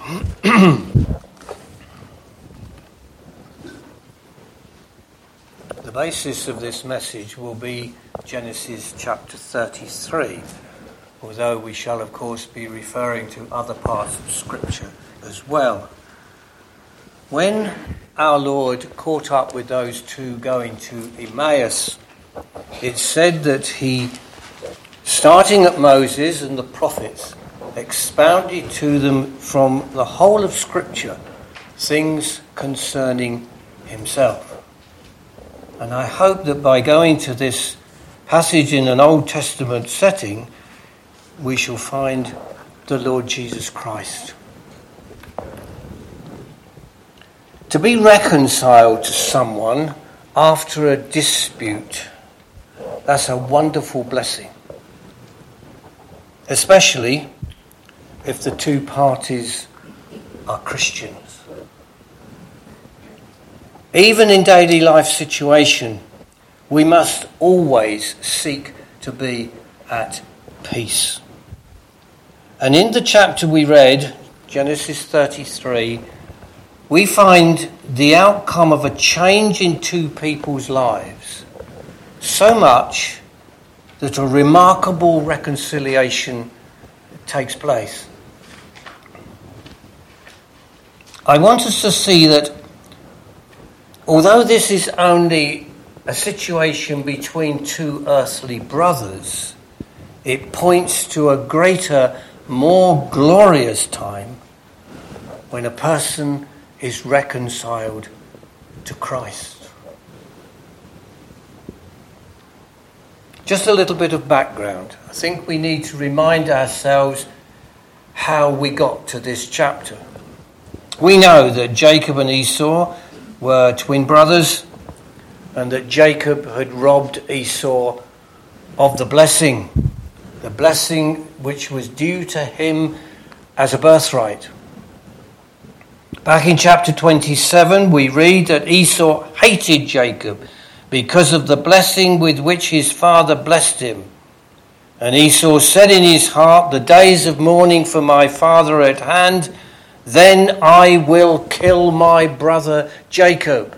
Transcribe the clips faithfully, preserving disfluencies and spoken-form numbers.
The basis of this message will be Genesis chapter thirty-three, although we shall of course be referring to other parts of Scripture as well. When our Lord caught up with those two going to Emmaus, it said that he, starting at Moses and the prophets, expounded to them from the whole of Scripture things concerning himself. And I hope that by going to this passage in an Old Testament setting, we shall find the Lord Jesus Christ. To be reconciled to someone after a dispute, that's a wonderful blessing. Especially if the two parties are Christians. Even in daily life situation, we must always seek to be at peace. And in the chapter we read, Genesis thirty-three, we find the outcome of a change in two people's lives, so much that a remarkable reconciliation takes place. I want us to see that although this is only a situation between two earthly brothers, it points to a greater, more glorious time when a person is reconciled to Christ. Just a little bit of background. I think we need to remind ourselves how we got to this chapter. We know that Jacob and Esau were twin brothers, and that Jacob had robbed Esau of the blessing, the blessing which was due to him as a birthright. Back in chapter twenty-seven, we read that Esau hated Jacob because of the blessing with which his father blessed him. And Esau said in his heart, "The days of mourning for my father are at hand, then I will kill my brother Jacob."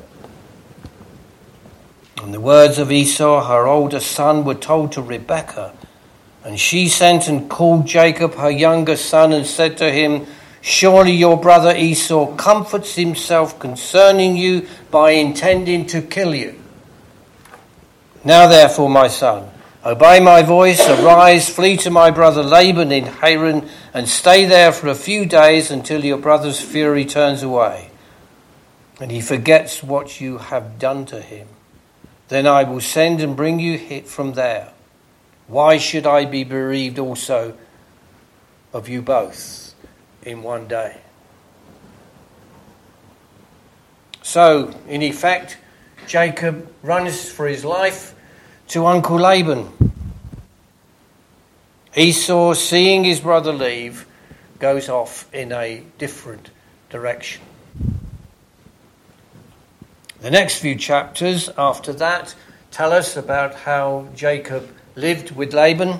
And the words of Esau, her older son, were told to Rebekah. And she sent and called Jacob, her younger son, and said to him, "Surely your brother Esau comforts himself concerning you by intending to kill you. Now therefore, my son, obey my voice, arise, flee to my brother Laban in Haran, and stay there for a few days until your brother's fury turns away, and he forgets what you have done to him. Then I will send and bring you hit from there. Why should I be bereaved also of you both in one day?" So, in effect, Jacob runs for his life to Uncle Laban. Esau, seeing his brother leave, goes off in a different direction. The next few chapters after that tell us about how Jacob lived with Laban,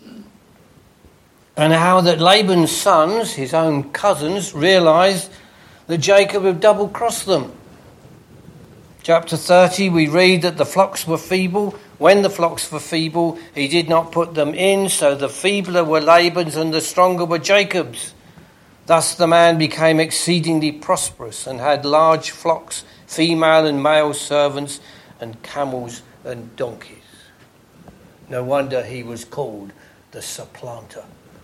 and how that Laban's sons, his own cousins, realised that Jacob had double-crossed them. Chapter thirty, we read that the flocks were feeble. When the flocks were feeble, he did not put them in, so the feebler were Laban's and the stronger were Jacob's. Thus the man became exceedingly prosperous and had large flocks, female and male servants, and camels and donkeys. No wonder he was called the supplanter.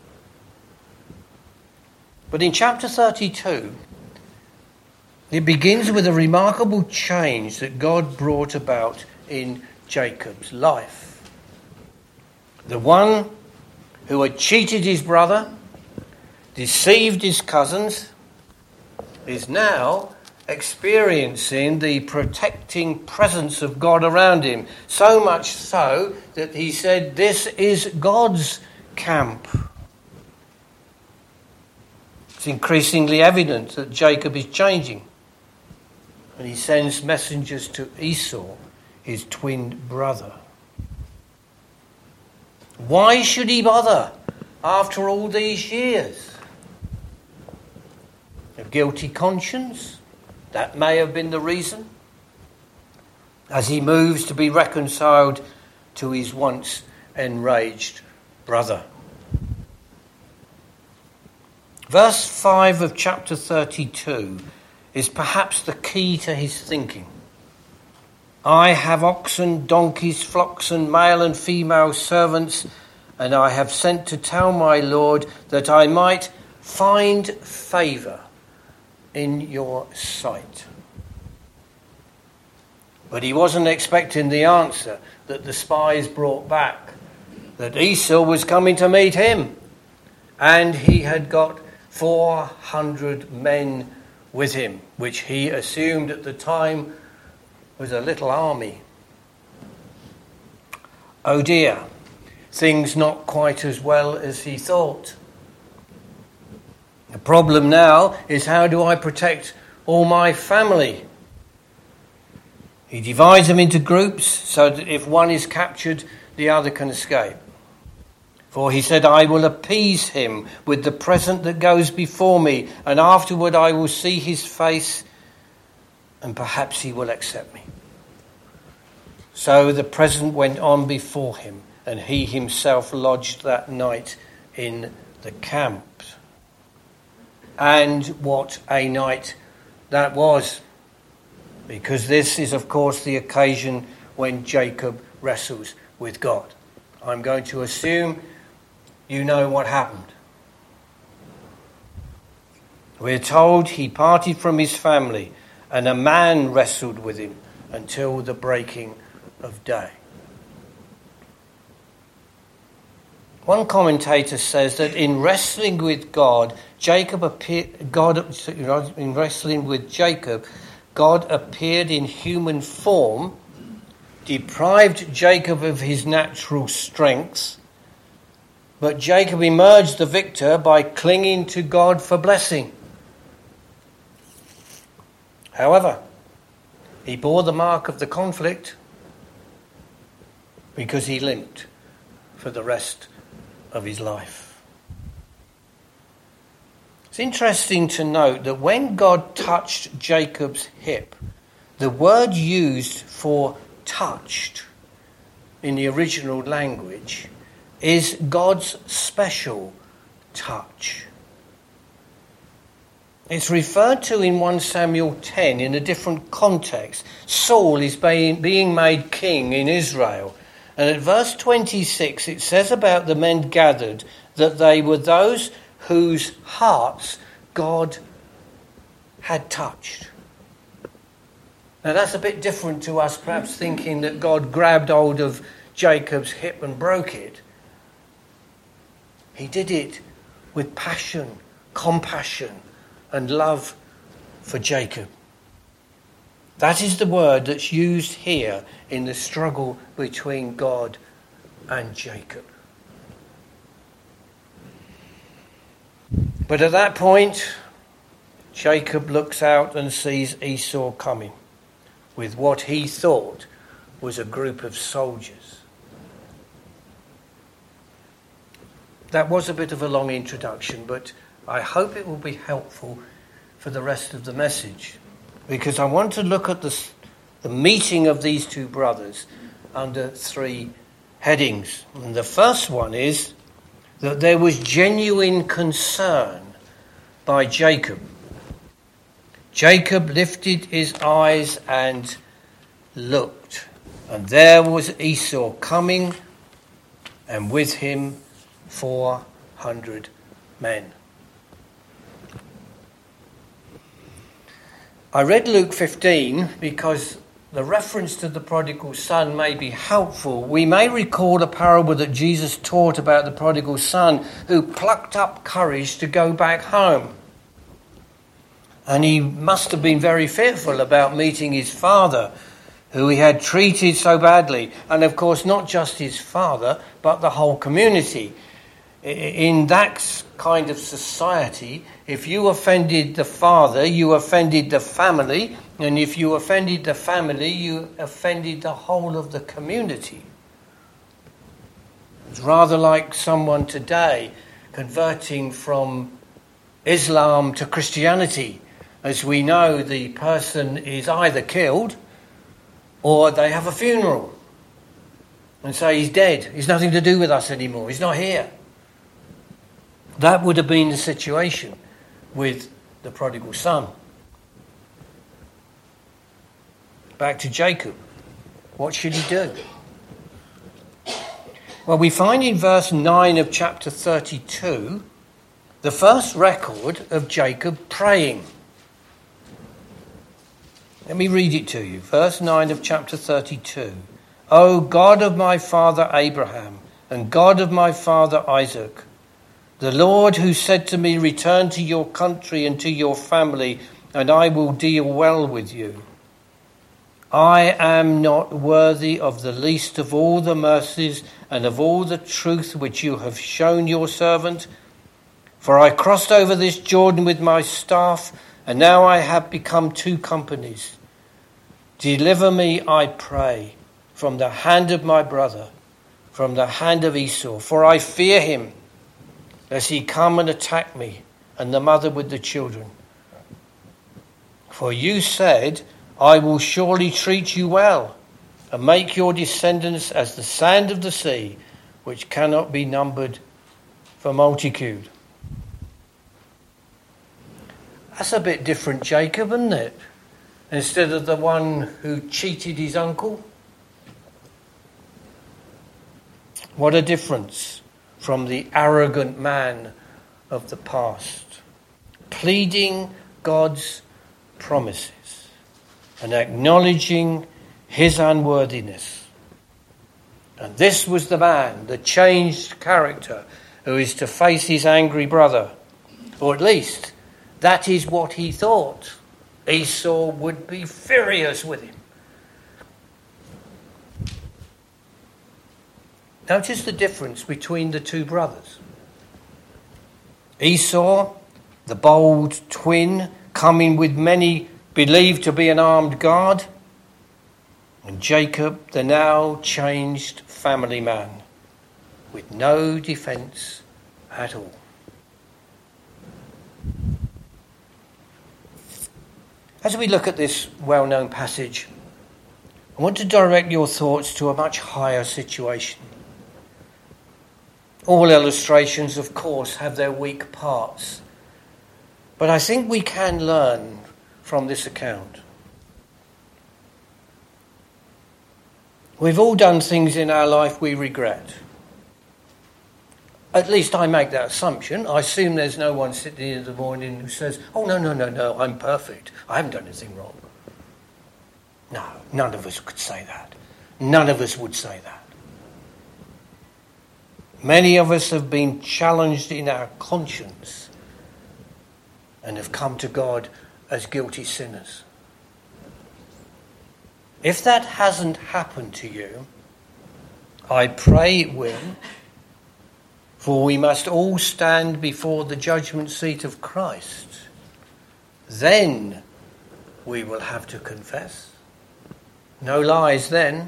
But in chapter thirty-two, it begins with a remarkable change that God brought about in Jacob's life. The one who had cheated his brother, deceived his cousins, is now experiencing the protecting presence of God around him. So much so that he said, "This is God's camp." It's increasingly evident that Jacob is changing. And he sends messengers to Esau, his twin brother. Why should he bother after all these years? A guilty conscience? That may have been the reason. As he moves to be reconciled to his once enraged brother. Verse five of chapter thirty-two is perhaps the key to his thinking. I have oxen, donkeys, flocks, and male and female servants, and I have sent to tell my Lord that I might find favour in your sight. But he wasn't expecting the answer that the spies brought back, that Esau was coming to meet him, and he had got four hundred men with him, which he assumed at the time was a little army. Oh dear, things not quite as well as he thought. The problem now is, how do I protect all my family? He divides them into groups so that if one is captured, the other can escape. For he said, I will appease him with the present that goes before me, and afterward I will see his face, and perhaps he will accept me. So the present went on before him, and he himself lodged that night in the camp. And what a night that was, because this is, of course, the occasion when Jacob wrestles with God. I'm going to assume you know what happened. We're told he parted from his family, and a man wrestled with him until the breaking of day. One commentator says that in wrestling with God, Jacob appeared. God, in wrestling with Jacob, God appeared in human form, deprived Jacob of his natural strength, but Jacob emerged the victor by clinging to God for blessing. However, he bore the mark of the conflict because he limped for the rest of his life. It's interesting to note that when God touched Jacob's hip, the word used for touched in the original language is God's special touch. It's referred to in First Samuel ten in a different context. Saul is being, being made king in Israel. And at verse twenty-six it says about the men gathered that they were those whose hearts God had touched. Now that's a bit different to us perhaps thinking that God grabbed hold of Jacob's hip and broke it. He did it with passion, compassion, and love for Jacob. That is the word that's used here in the struggle between God and Jacob. But at that point, Jacob looks out and sees Esau coming with what he thought was a group of soldiers. That was a bit of a long introduction, but I hope it will be helpful for the rest of the message, because I want to look at the, the meeting of these two brothers under three headings. And the first one is that there was genuine concern by Jacob. Jacob lifted his eyes and looked, and there was Esau coming, and with him four hundred men. I read Luke fifteen because the reference to the prodigal son may be helpful. We may recall a parable that Jesus taught about the prodigal son who plucked up courage to go back home. And he must have been very fearful about meeting his father, who he had treated so badly. And of course, not just his father, but the whole community. In that kind of society, if you offended the father, you offended the family. And if you offended the family, you offended the whole of the community. It's rather like someone today converting from Islam to Christianity. As we know, the person is either killed or they have a funeral and say he's dead. He's nothing to do with us anymore. He's not here. That would have been the situation with the prodigal son. Back to Jacob. What should he do? Well, we find in verse nine of chapter thirty-two the first record of Jacob praying. Let me read it to you. Verse nine of chapter thirty-two. O God of my father Abraham and God of my father Isaac, the Lord who said to me, return to your country and to your family, and I will deal well with you. I am not worthy of the least of all the mercies and of all the truth which you have shown your servant. For I crossed over this Jordan with my staff, and now I have become two companies. Deliver me, I pray, from the hand of my brother, from the hand of Esau, for I fear him, lest he come and attack me, and the mother with the children. For you said, I will surely treat you well, and make your descendants as the sand of the sea, which cannot be numbered for multitude. That's a bit different, Jacob, isn't it? Instead of the one who cheated his uncle. What a difference from the arrogant man of the past. Pleading God's promises and acknowledging his unworthiness. And this was the man, the changed character, who is to face his angry brother. Or at least, that is what he thought. Esau would be furious with him. Notice the difference between the two brothers. Esau, the bold twin, coming with many believed to be an armed guard, and Jacob, the now changed family man, with no defence at all. As we look at this well-known passage, I want to direct your thoughts to a much higher situation. All illustrations, of course, have their weak parts, but I think we can learn from this account. We've all done things in our life we regret. At least I make that assumption. I assume there's no one sitting in the morning who says, oh, no, no, no, no, I'm perfect. I haven't done anything wrong. No, none of us could say that. None of us would say that. Many of us have been challenged in our conscience and have come to God as guilty sinners. If that hasn't happened to you, I pray it will. For we must all stand before the judgment seat of Christ. Then we will have to confess. No lies then.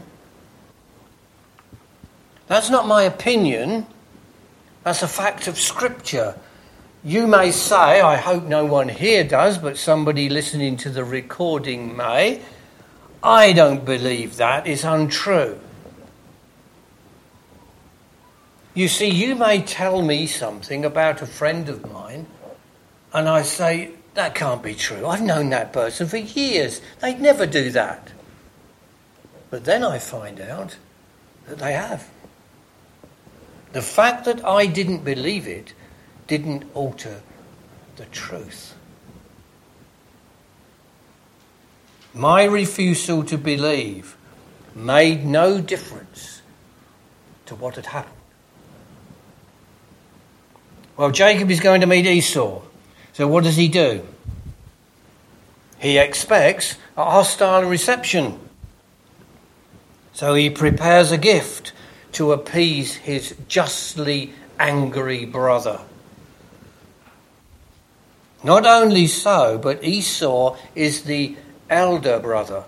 That's not my opinion. That's a fact of Scripture. You may say, I hope no one here does, but somebody listening to the recording may, I don't believe that is untrue. You see, you may tell me something about a friend of mine, and I say, that can't be true. I've known that person for years. They'd never do that. But then I find out that they have. The fact that I didn't believe it didn't alter the truth. My refusal to believe made no difference to what had happened. Well, Jacob is going to meet Esau. So what does he do? He expects a hostile reception. So he prepares a gift to appease his justly angry brother. Not only so, but Esau is the elder brother.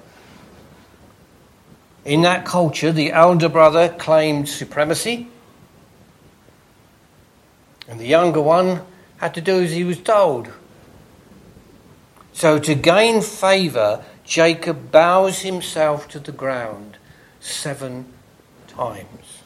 In that culture, the elder brother claimed supremacy, and the younger one had to do as he was told. So to gain favour, Jacob bows himself to the ground seven times.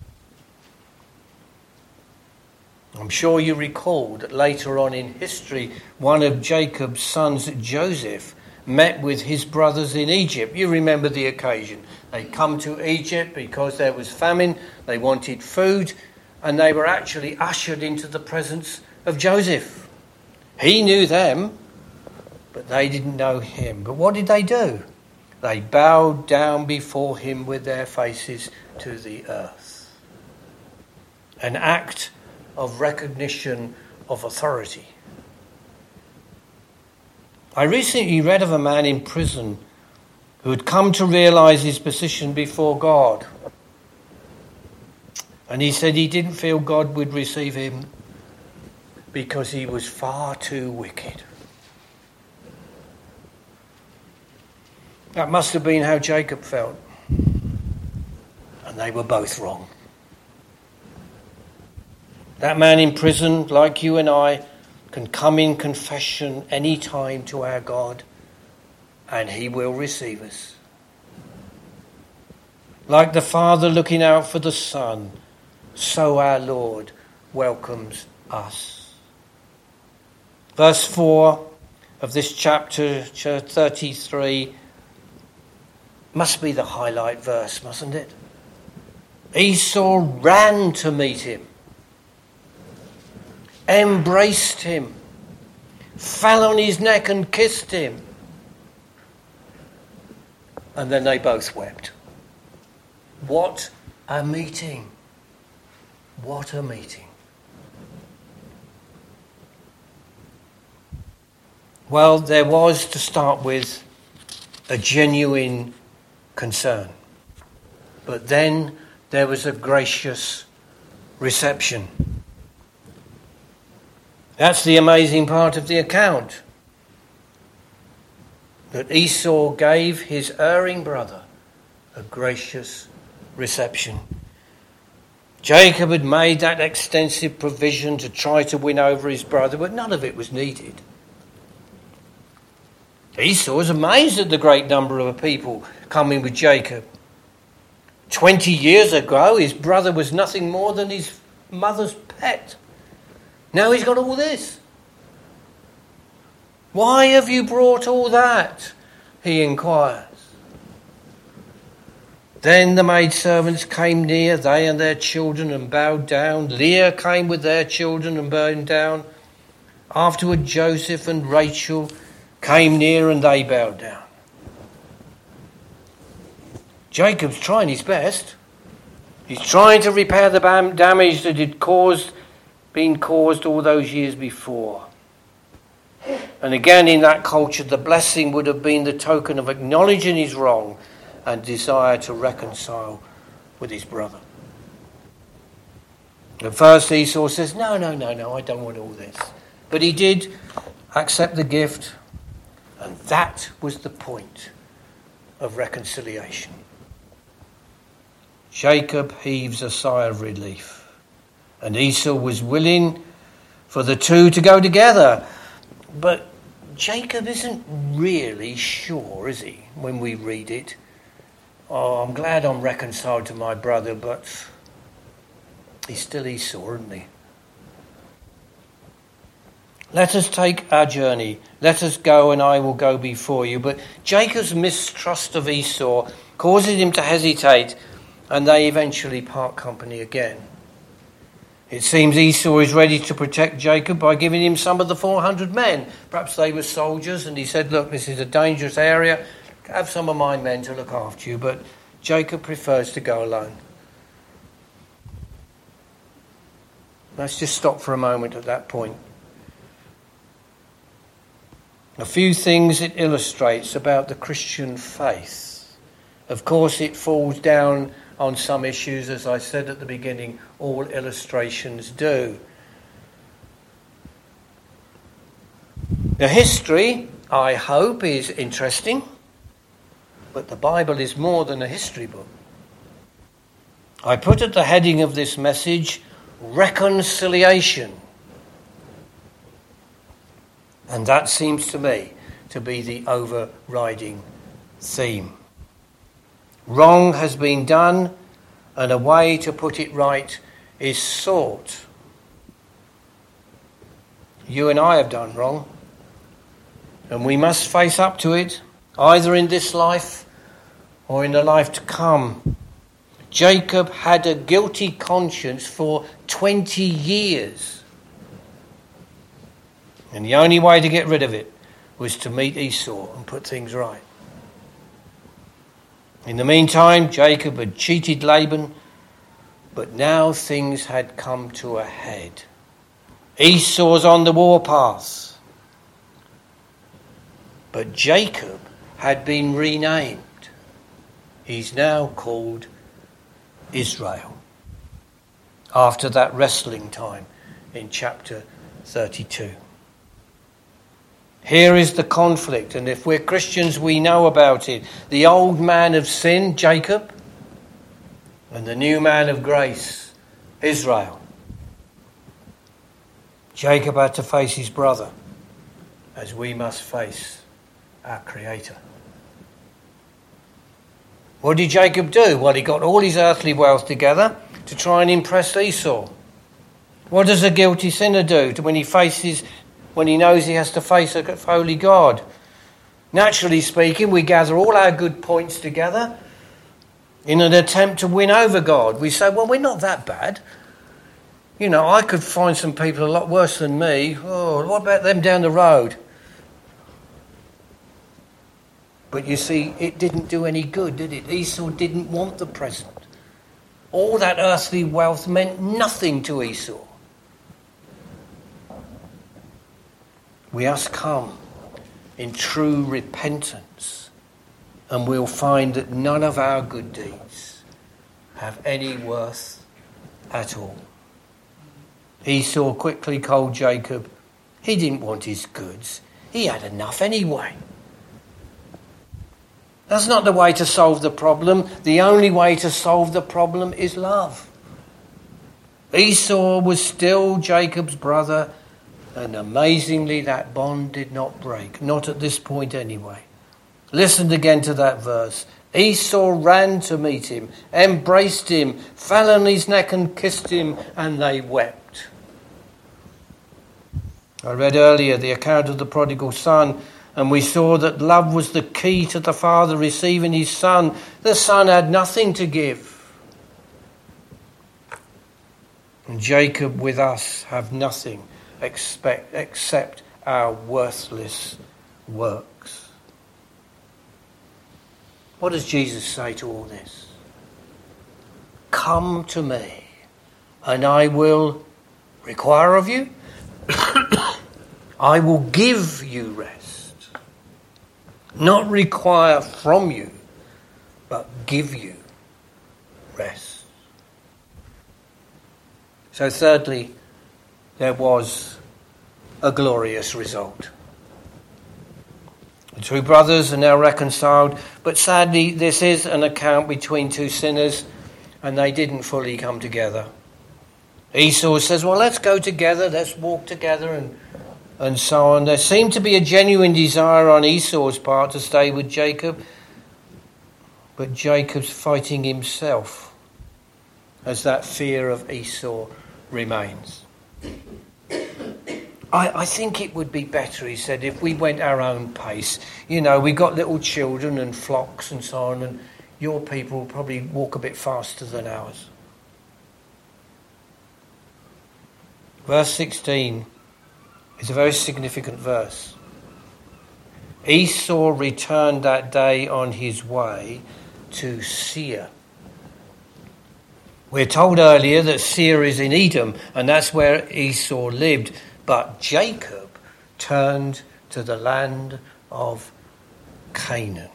I'm sure you recall that later on in history, one of Jacob's sons, Joseph, met with his brothers in Egypt. You remember the occasion. They come to Egypt because there was famine, they wanted food, and they were actually ushered into the presence of Joseph. He knew them, but they didn't know him. But what did they do? They bowed down before him with their faces to the earth. An act of recognition of authority. I recently read of a man in prison who had come to realise his position before God. And he said he didn't feel God would receive him because he was far too wicked. That must have been how Jacob felt. And they were both wrong. That man in prison, like you and I, can come in confession any time to our God, and he will receive us. Like the Father looking out for the Son, so our Lord welcomes us. Verse four of this chapter thirty-three must be the highlight verse, mustn't it? Esau ran to meet him, embraced him, fell on his neck and kissed him. And then they both wept. What a meeting. What a meeting. Well, there was, to start with, a genuine concern. But then there was a gracious reception. That's the amazing part of the account. That Esau gave his erring brother a gracious reception. Jacob had made that extensive provision to try to win over his brother, but none of it was needed. Esau was amazed at the great number of people coming with Jacob. Twenty years ago, his brother was nothing more than his mother's pet. Now he's got all this. Why have you brought all that? He inquires. Then the maidservants came near, they and their children, and bowed down. Leah came with their children and bowed down. Afterward, Joseph and Rachel came near and they bowed down. Jacob's trying his best. He's trying to repair the damage that had caused, been caused all those years before. And again, in that culture, the blessing would have been the token of acknowledging his wrong and desire to reconcile with his brother. At first, Esau says, no, no, no, no, I don't want all this. But he did accept the gift, and that was the point of reconciliation. Jacob heaves a sigh of relief, and Esau was willing for the two to go together. But Jacob isn't really sure, is he, when we read it? Oh, I'm glad I'm reconciled to my brother, but he's still Esau, isn't he? Let us take our journey. Let us go, and I will go before you. But Jacob's mistrust of Esau causes him to hesitate, and they eventually part company again. It seems Esau is ready to protect Jacob by giving him some of the four hundred men. Perhaps they were soldiers, and he said, look, this is a dangerous area. Have some of my men to look after you. But Jacob prefers to go alone. Let's just stop for a moment at that point. A few things it illustrates about the Christian faith. Of course, it falls down on some issues, as I said at the beginning, all illustrations do. The history, I hope, is interesting, but the Bible is more than a history book. I put at the heading of this message, reconciliation. And that seems to me to be the overriding theme. Wrong has been done, and a way to put it right is sought. You and I have done wrong, and we must face up to it, either in this life or in the life to come. Jacob had a guilty conscience for twenty years. And the only way to get rid of it was to meet Esau and put things right. In the meantime, Jacob had cheated Laban, but now things had come to a head. Esau's on the warpath. But Jacob had been renamed. He's now called Israel, after that wrestling time in chapter thirty-two. Here is the conflict, and if we're Christians, we know about it. The old man of sin, Jacob, and the new man of grace, Israel. Jacob had to face his brother, as we must face our Creator. What did Jacob do? Well, he got all his earthly wealth together to try and impress Esau. What does a guilty sinner do when he faces, when he knows he has to face a holy God? Naturally speaking, we gather all our good points together in an attempt to win over God. We say, well, we're not that bad. You know, I could find some people a lot worse than me. Oh, what about them down the road? But you see, it didn't do any good, did it? Esau didn't want the present. All that earthly wealth meant nothing to Esau. We must come in true repentance, and we'll find that none of our good deeds have any worth at all. Esau quickly told Jacob he didn't want his goods. He had enough anyway. That's not the way to solve the problem. The only way to solve the problem is love. Esau was still Jacob's brother, and amazingly that bond did not break. Not at this point anyway. Listen again to that verse. Esau ran to meet him, embraced him, fell on his neck and kissed him, and they wept. I read earlier the account of the prodigal son, and we saw that love was the key to the father receiving his son. The son had nothing to give. And Jacob with us have nothing expect, except our worthless works. What does Jesus say to all this? Come to me, and I will require of you. I will give you rest. Not require from you, but give you rest. So thirdly, there was a glorious result. The two brothers are now reconciled, but sadly this is an account between two sinners, and they didn't fully come together. Esau says, well, let's go together, let's walk together, and and so on. There seemed to be a genuine desire on Esau's part to stay with Jacob, but Jacob's fighting himself as that fear of Esau remains. I, I think it would be better, he said, if we went our own pace. You know, we got little children and flocks and so on, and your people will probably walk a bit faster than ours. Verse sixteen is a very significant verse. Esau returned that day on his way to Seir. We're told earlier that Seir is in Edom, and that's where Esau lived. But Jacob turned to the land of Canaan.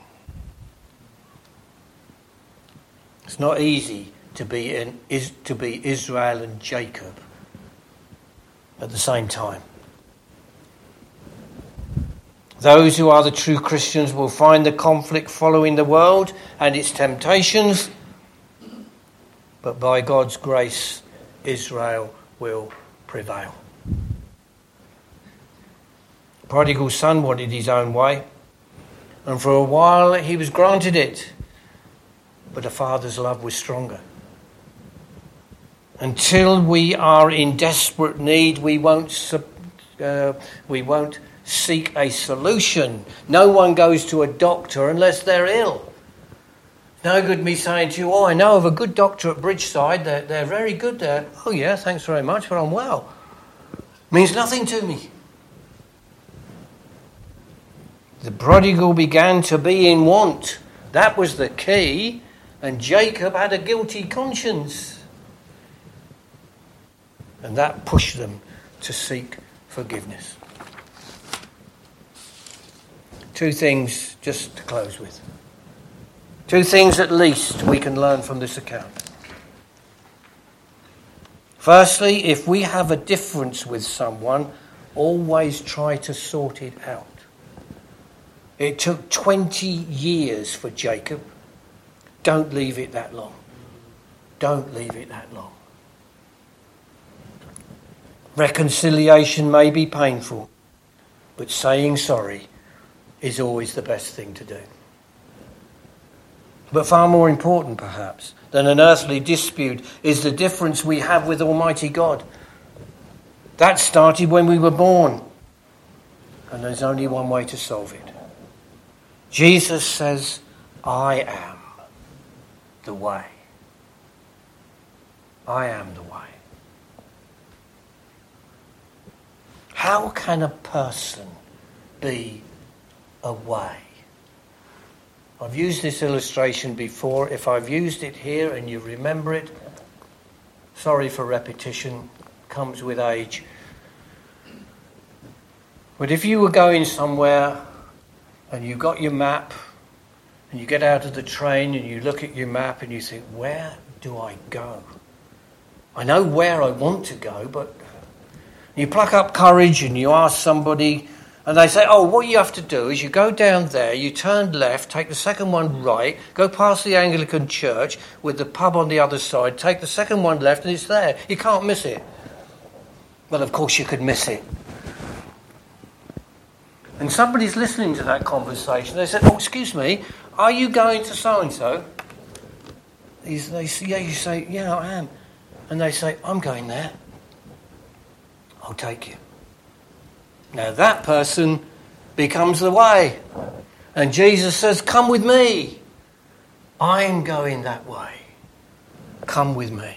It's not easy to be in, is to be Israel and Jacob at the same time. Those who are the true Christians will find the conflict following the world and its temptations, but by God's grace, Israel will prevail. prodigal son wanted his own way, and for a while he was granted it, but the Father's love was stronger. Until we are in desperate need, we won't uh, we won't seek a solution. No one goes to a doctor unless they're ill. No good me saying to you, oh, I know of a good doctor at Bridgeside. They're, they're very good there. Oh, yeah, thanks very much, but I'm well. Means nothing to me. The prodigal began to be in want. That was the key. And Jacob had a guilty conscience. And that pushed them to seek forgiveness. Two things just to close with. Two things at least we can learn from this account. Firstly, if we have a difference with someone, always try to sort it out. It took twenty years for Jacob. Don't leave it that long. Don't leave it that long. Reconciliation may be painful, but saying sorry is always the best thing to do. But far more important, perhaps, than an earthly dispute is the difference we have with Almighty God. That started when we were born, and there's only one way to solve it. Jesus says, I am the way. I am the way. How can a person be a way? I've used this illustration before. If I've used it here and you remember it, sorry for repetition, comes with age. But if you were going somewhere and you got your map and you get out of the train and you look at your map and you think, where do I go? I know where I want to go, but you pluck up courage and you ask somebody, and they say, oh, what you have to do is you go down there, you turn left, take the second one right, go past the Anglican church with the pub on the other side, take the second one left, and it's there. You can't miss it. Well, of course you could miss it. And somebody's listening to that conversation. They said, oh, excuse me, are you going to so-and-so? He's, they say, yeah, you say, yeah, I am. And they say, I'm going there. I'll take you. Now that person becomes the way. And Jesus says, come with me. I'm going that way. Come with me.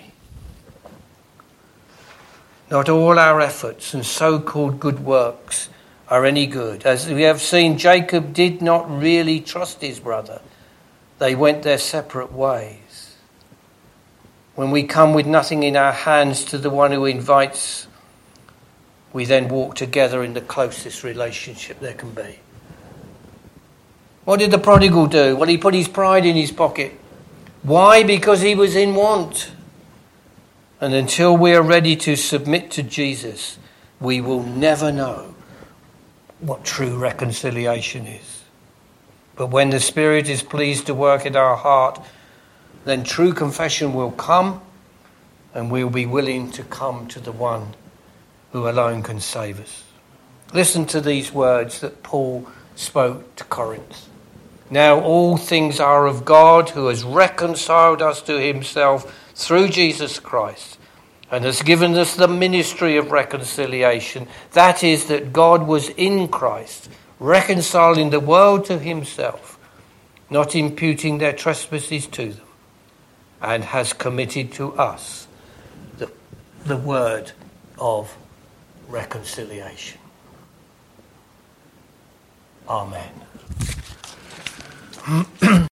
Not all our efforts and so-called good works are any good. As we have seen, Jacob did not really trust his brother. They went their separate ways. When we come with nothing in our hands to the one who invites, we then walk together in the closest relationship there can be. What did the prodigal do? Well, he put his pride in his pocket. Why? Because he was in want. And until we are ready to submit to Jesus, we will never know what true reconciliation is. But when the Spirit is pleased to work in our heart, then true confession will come, and we'll be willing to come to the one who alone can save us. Listen to these words that Paul spoke to Corinth. Now all things are of God, who has reconciled us to himself through Jesus Christ, and has given us the ministry of reconciliation. That is, that God was in Christ, reconciling the world to himself, not imputing their trespasses to them, and has committed to us the, the word of reconciliation. Amen.